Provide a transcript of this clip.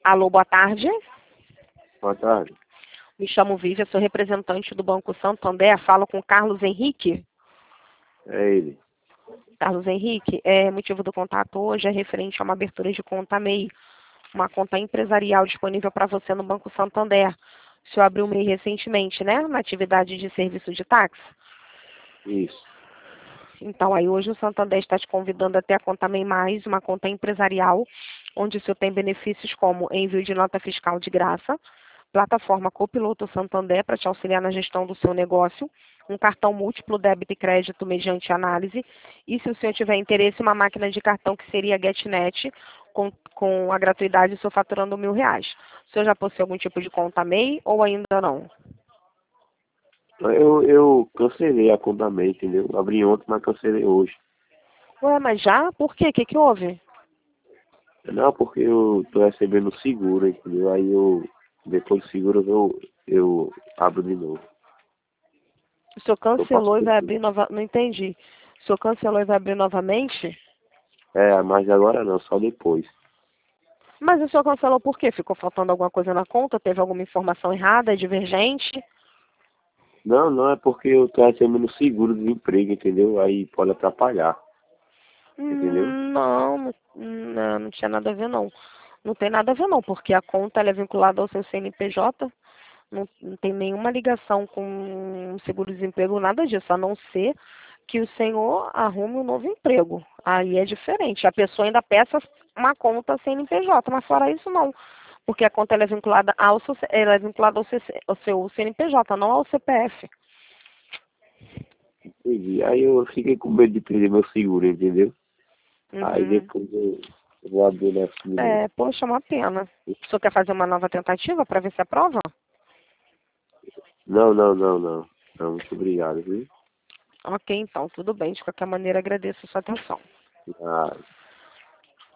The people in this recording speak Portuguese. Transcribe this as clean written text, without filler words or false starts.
Alô, boa tarde. Boa tarde. Me chamo Vívia, sou representante do Banco Santander. Falo com Carlos Henrique. É ele. Carlos Henrique, motivo do contato hoje é referente a uma abertura de conta MEI, uma conta empresarial disponível para você no Banco Santander. O senhor abriu o MEI recentemente, né? Na atividade de serviço de táxi. Isso. Então, aí hoje o Santander está te convidando até a conta MEI Mais, uma conta empresarial, onde o senhor tem benefícios como envio de nota fiscal de graça, plataforma Copiloto Santander para te auxiliar na gestão do seu negócio, um cartão múltiplo débito e crédito mediante análise, e se o senhor tiver interesse, uma máquina de cartão que seria a GetNet, com a gratuidade, o senhor faturando R$ 1.000. O senhor já possui algum tipo de conta MEI ou ainda não? Eu cancelei a conta MEI, entendeu? Abri ontem, mas cancelei hoje. Ué, mas já? Por quê? O que houve? Não, porque eu tô recebendo seguro, entendeu? Aí depois do seguro, eu abro de novo. O senhor Eu passo cancelou e por vai tudo. abrir novamente? Não entendi. O senhor cancelou e vai abrir novamente? Mas agora não, só depois. Mas o senhor cancelou por quê? Ficou faltando alguma coisa na conta? Teve alguma informação errada, divergente? Não, não, é porque eu tô recebendo seguro-desemprego, entendeu? Aí pode atrapalhar, entendeu? Não tinha nada a ver não. Não tem nada a ver não, porque a conta ela é vinculada ao seu CNPJ, não tem nenhuma ligação com seguro-desemprego, nada disso, a não ser que o senhor arrume um novo emprego. Aí é diferente. A pessoa ainda peça uma conta CNPJ, mas fora isso não. Porque a conta ela é vinculada ao seu CNPJ, não ao CPF. Entendi. Aí eu fiquei com medo de perder meu seguro, entendeu? Aí Uhum. depois eu vou abrir nessa de novo. Poxa, uma pena. O senhor quer fazer uma nova tentativa para ver se aprova? Não, não, não, não. Não, muito obrigado, viu? Ok, então, tudo bem. De qualquer maneira, agradeço a sua atenção. Ah,